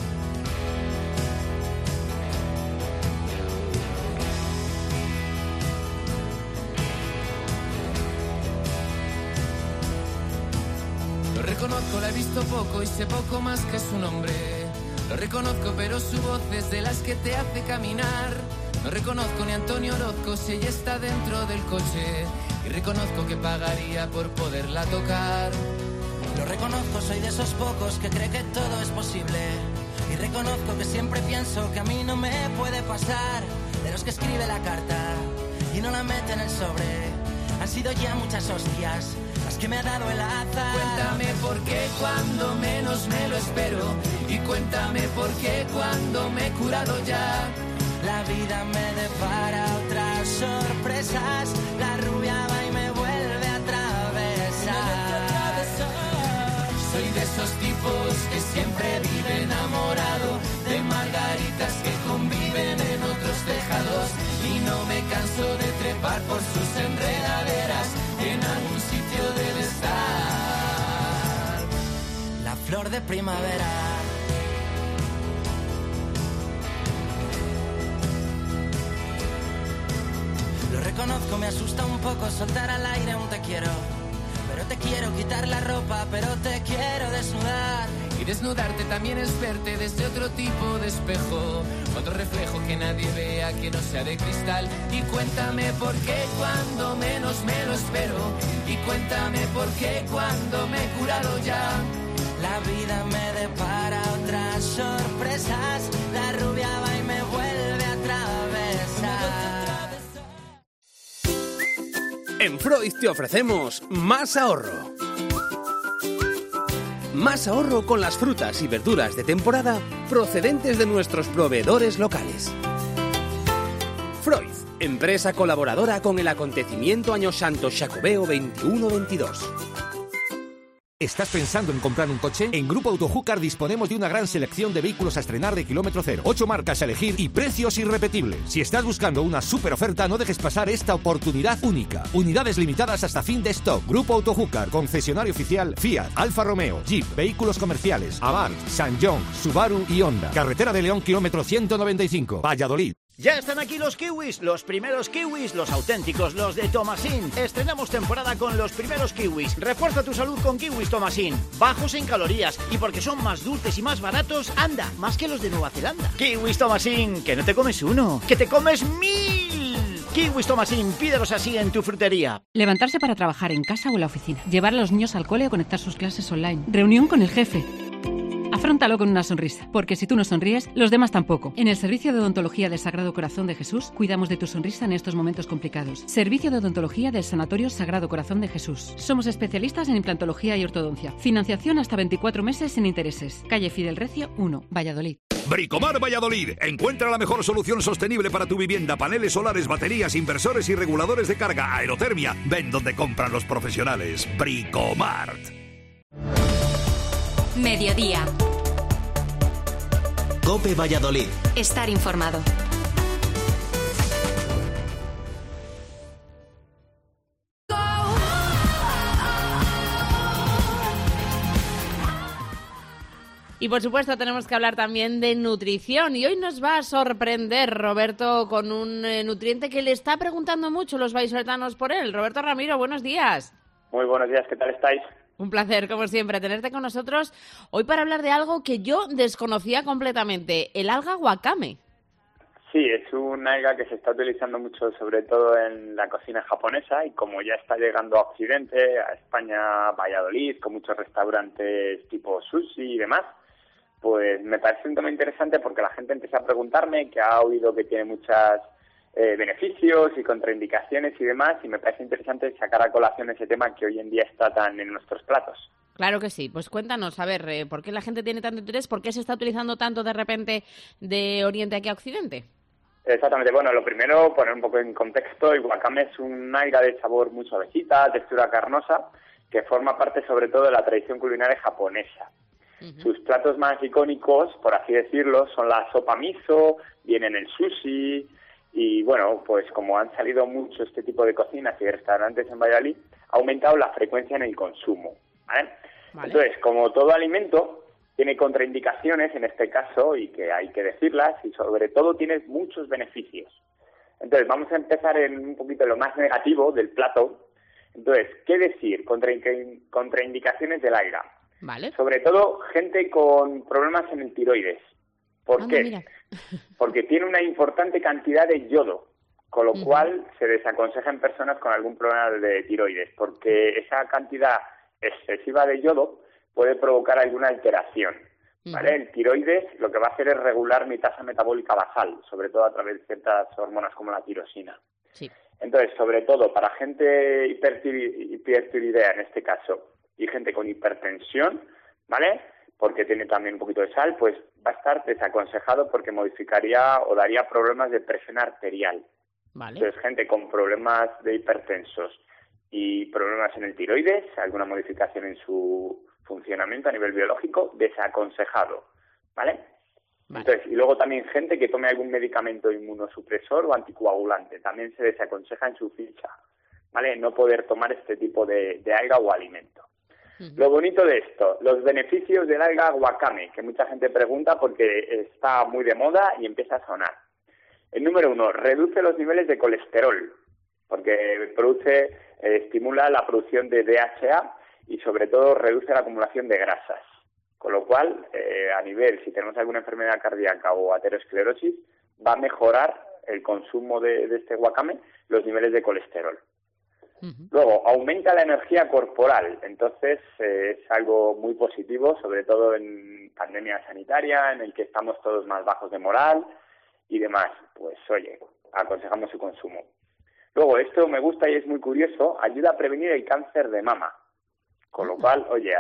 Lo reconozco, la he visto poco y sé poco más que su nombre. Lo reconozco, pero su voz es de las que te hace caminar. No reconozco ni a Antonio Orozco si ella está dentro del coche. Y reconozco que pagaría por poderla tocar. Lo reconozco, soy de esos pocos que cree que todo es posible. Y reconozco que siempre pienso que a mí no me puede pasar. De los que escribe la carta y no la mete en el sobre. Han sido ya muchas hostias las que me ha dado el azar. Cuéntame por qué cuando menos me lo espero. Y cuéntame por qué cuando me he curado ya. La vida me depara otras sorpresas. La rubia va y me vuelve a atravesar. Soy de esos tipos que siempre vive enamorado de margaritas que conviven en otros tejados. Y no me canso de trepar por sus enredaderas. En algún sitio debe estar la flor de primavera. Lo reconozco, me asusta un poco soltar al aire un te quiero. Pero te quiero quitar la ropa, pero te quiero desnudar. Y desnudarte también es verte desde otro tipo de espejo. Otro reflejo que nadie vea que no sea de cristal. Y cuéntame por qué cuando menos me lo espero. Y cuéntame por qué cuando me he curado ya. La vida me depara otras sorpresas. La rubia va y me vuelve a atravesar. En Freud te ofrecemos más ahorro. Más ahorro con las frutas y verduras de temporada procedentes de nuestros proveedores locales. Freud, empresa colaboradora con el acontecimiento Año Santo Xacobeo 21-22. ¿Estás pensando en comprar un coche? En Grupo Autojúcar disponemos de una gran selección de vehículos a estrenar de kilómetro cero, 8 marcas a elegir y precios irrepetibles. Si estás buscando una super oferta, no dejes pasar esta oportunidad única. Unidades limitadas hasta fin de stock. Grupo Autojúcar, concesionario oficial Fiat, Alfa Romeo, Jeep, vehículos comerciales, Abarth, Sanyong, Subaru y Honda. Carretera de León, kilómetro 195, Valladolid. Ya están aquí los kiwis, los primeros kiwis, los auténticos, los de Tomasín. Estrenamos temporada con los primeros kiwis. Refuerza tu salud con kiwis Tomasín. Bajos en calorías y porque son más dulces y más baratos, anda, más que los de Nueva Zelanda. Kiwis Tomasín, que no te comes uno, que te comes 1000. Kiwis Tomasín, pídelos así en tu frutería. Levantarse para trabajar en casa o en la oficina. Llevar a los niños al cole o conectar sus clases online. Reunión con el jefe. Afróntalo con una sonrisa, porque si tú no sonríes, los demás tampoco. En el Servicio de Odontología del Sagrado Corazón de Jesús, cuidamos de tu sonrisa en estos momentos complicados. Servicio de Odontología del Sanatorio Sagrado Corazón de Jesús. Somos especialistas en implantología y ortodoncia. Financiación hasta 24 meses sin intereses. Calle Fidel Recio 1, Valladolid. Bricomar Valladolid. Encuentra la mejor solución sostenible para tu vivienda. Paneles solares, baterías, inversores y reguladores de carga. Aerotermia. Ven donde compran los profesionales. Bricomart. Mediodía. COPE Valladolid. Estar informado. Y por supuesto tenemos que hablar también de nutrición y hoy nos va a sorprender Roberto con un nutriente que le está preguntando mucho los vallisoletanos por él. Roberto Ramiro, buenos días. Muy buenos días, ¿qué tal estáis? Un placer, como siempre, tenerte con nosotros hoy para hablar de algo que yo desconocía completamente, el alga wakame. Sí, es una alga que se está utilizando mucho, sobre todo en la cocina japonesa, y como ya está llegando a Occidente, a España, Valladolid, con muchos restaurantes tipo sushi y demás, pues me parece un tema interesante porque la gente empieza a preguntarme, que ha oído que tiene muchas beneficios y contraindicaciones y demás, y me parece interesante sacar a colación ese tema que hoy en día está tan en nuestros platos. Claro que sí, pues cuéntanos, a ver, ¿por qué la gente tiene tanto interés? ¿Por qué se está utilizando tanto de repente de Oriente aquí a Occidente? Exactamente, bueno, lo primero, poner un poco en contexto, el wakame es un alga de sabor muy suavecita, textura carnosa, que forma parte sobre todo de la tradición culinaria japonesa. Sus platos más icónicos, por así decirlo, son la sopa miso, vienen el sushi. Y bueno, pues como han salido mucho este tipo de cocinas y restaurantes en Valladolid, ha aumentado la frecuencia en el consumo, ¿vale? Entonces, como todo alimento, tiene contraindicaciones en este caso y que hay que decirlas, y sobre todo tiene muchos beneficios. Entonces, vamos a empezar en un poquito lo más negativo del plato. Entonces, ¿qué decir? Contraindicaciones del alga. Vale. Sobre todo gente con problemas en el tiroides. ¿Por qué? Mira. Porque tiene una importante cantidad de yodo, con lo cual se desaconseja en personas con algún problema de tiroides, porque esa cantidad excesiva de yodo puede provocar alguna alteración, ¿vale? El tiroides lo que va a hacer es regular mi tasa metabólica basal, sobre todo a través de ciertas hormonas como la tirosina. Sí. Entonces, sobre todo para gente hipertiroidea en este caso, y gente con hipertensión, ¿vale?, porque tiene también un poquito de sal, pues va a estar desaconsejado porque modificaría o daría problemas de presión arterial. Vale. Entonces, gente con problemas de hipertensos y problemas en el tiroides, alguna modificación en su funcionamiento a nivel biológico, desaconsejado, ¿vale? Entonces, y luego también gente que tome algún medicamento inmunosupresor o anticoagulante, también se desaconseja en su ficha, ¿vale? No poder tomar este tipo de alga o alimento. Lo bonito de esto, los beneficios del alga wakame, que mucha gente pregunta porque está muy de moda y empieza a sonar. El número 1, reduce los niveles de colesterol, porque estimula la producción de DHA y sobre todo reduce la acumulación de grasas. Con lo cual, a nivel, si tenemos alguna enfermedad cardíaca o aterosclerosis, va a mejorar el consumo de este wakame, los niveles de colesterol. Luego, aumenta la energía corporal, entonces es algo muy positivo, sobre todo en pandemia sanitaria, en el que estamos todos más bajos de moral y demás. Pues oye, aconsejamos su consumo. Luego, esto me gusta y es muy curioso, ayuda a prevenir el cáncer de mama, con lo cual, oye,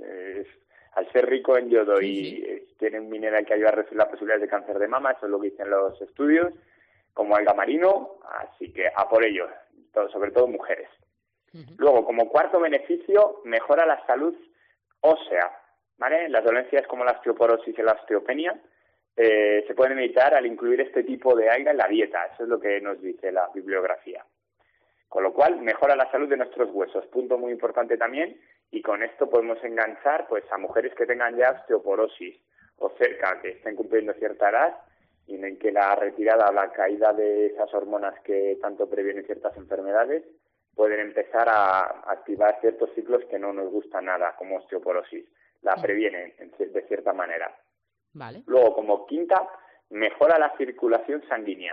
al ser rico en yodo y tiene un mineral que ayuda a reducir las posibilidades de cáncer de mama, eso es lo que dicen los estudios, como alga marino, así que a por ello. Sobre todo mujeres. Luego, como cuarto beneficio, mejora la salud ósea, ¿vale? Las dolencias como la osteoporosis y la osteopenia se pueden evitar al incluir este tipo de alga en la dieta. Eso es lo que nos dice la bibliografía. Con lo cual, mejora la salud de nuestros huesos. Punto muy importante también. Y con esto podemos enganchar pues a mujeres que tengan ya osteoporosis o cerca, que estén cumpliendo cierta edad y en que la retirada o la caída de esas hormonas que tanto previenen ciertas enfermedades pueden empezar a activar ciertos ciclos que no nos gustan nada, como osteoporosis. La previenen de cierta manera. Vale. Luego, como quinta, mejora la circulación sanguínea.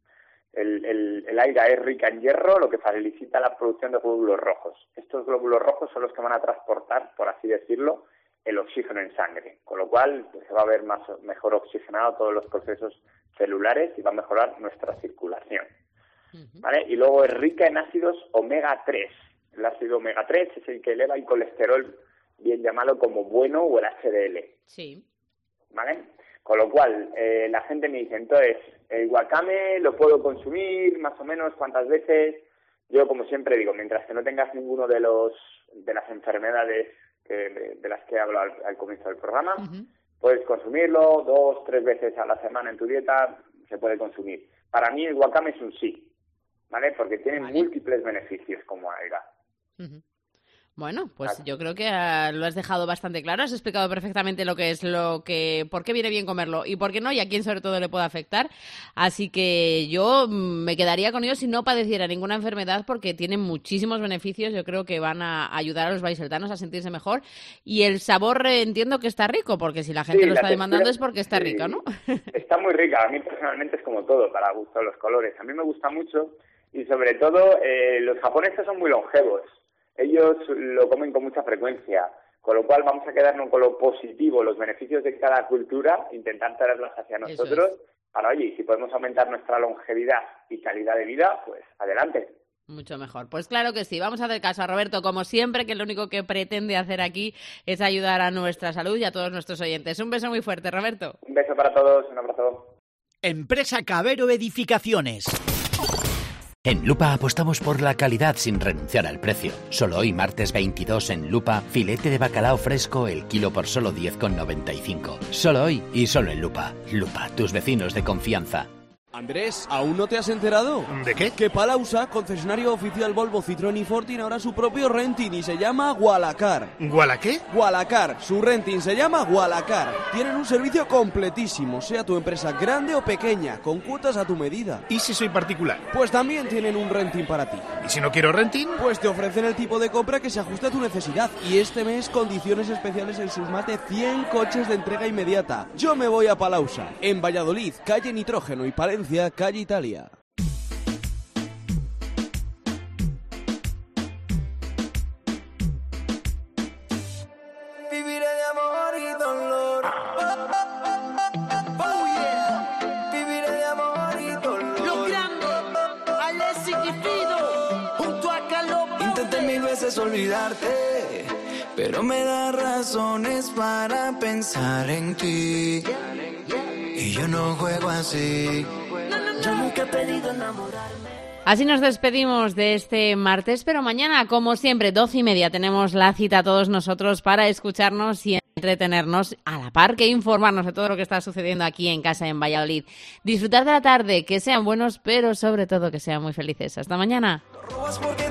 El alga es rica en hierro, lo que facilita la producción de glóbulos rojos. Estos glóbulos rojos son los que van a transportar, por así decirlo, el oxígeno en sangre, con lo cual pues, se va a ver mejor oxigenado todos los procesos celulares y va a mejorar nuestra circulación. ¿Vale? Y luego es rica en ácidos omega 3. El ácido omega 3 es el que eleva el colesterol, bien llamado como bueno, o el HDL. Sí. ¿Vale? Con lo cual, la gente me dice, entonces, ¿el wakame lo puedo consumir más o menos cuántas veces? Yo, como siempre digo, mientras que no tengas ninguno de las enfermedades de las que he hablado al comienzo del programa, puedes consumirlo 2, 3 veces a la semana en tu dieta, se puede consumir. Para mí el wakame es un sí, ¿vale? Porque tiene múltiples beneficios como alga. Bueno, pues yo creo que lo has dejado bastante claro, has explicado perfectamente lo que es, por qué viene bien comerlo y por qué no, y a quién sobre todo le puede afectar. Así que yo me quedaría con ellos si no padeciera ninguna enfermedad, porque tienen muchísimos beneficios. Yo creo que van a ayudar a los vallisoletanos a sentirse mejor. Y el sabor entiendo que está rico, porque si la gente lo está demandando es porque está rica, ¿no? Está muy rica. A mí personalmente es como todo, para gusto de los colores. A mí me gusta mucho y sobre todo los japoneses son muy longevos. Ellos lo comen con mucha frecuencia, con lo cual vamos a quedarnos con lo positivo, los beneficios de cada cultura, intentar traerlos hacia nosotros. Para, oye, si podemos aumentar nuestra longevidad y calidad de vida, pues adelante. Mucho mejor. Pues claro que sí. Vamos a hacer caso a Roberto, como siempre, que lo único que pretende hacer aquí es ayudar a nuestra salud y a todos nuestros oyentes. Un beso muy fuerte, Roberto. Un beso para todos, un abrazo. Empresa Cabero Edificaciones. En Lupa apostamos por la calidad sin renunciar al precio. Solo hoy, martes 22, en Lupa, filete de bacalao fresco, el kilo por solo 10,95. Solo hoy y solo en Lupa. Lupa, tus vecinos de confianza. Andrés, ¿aún no te has enterado? ¿De qué? Que Palausa, concesionario oficial Volvo, Citroën y Ford, tiene ahora su propio renting y se llama Gualacar. ¿Guala qué? Gualacar, su renting se llama Gualacar. Tienen un servicio completísimo, sea tu empresa grande o pequeña, con cuotas a tu medida. ¿Y si soy particular? Pues también tienen un renting para ti. ¿Y si no quiero renting? Pues te ofrecen el tipo de compra que se ajuste a tu necesidad. Y este mes, condiciones especiales en sus más de 100 coches de entrega inmediata. Yo me voy a Palausa, en Valladolid, calle Nitrógeno y Palencia, calle Italia. Viviré de amor y dolor. Oh yeah. Viviré de amor y dolor. Los grandes, Alexis y Fido, junto a Carlos. Intenté 1000 veces olvidarte, pero me da razones para pensar en ti. Y yo no juego así. Yo nunca he pedido enamorarme. Así nos despedimos de este martes, pero mañana, como siempre, 12:30, tenemos la cita todos nosotros para escucharnos y entretenernos a la par que informarnos de todo lo que está sucediendo aquí en casa en Valladolid. Disfrutar de la tarde, que sean buenos, pero sobre todo que sean muy felices. Hasta mañana.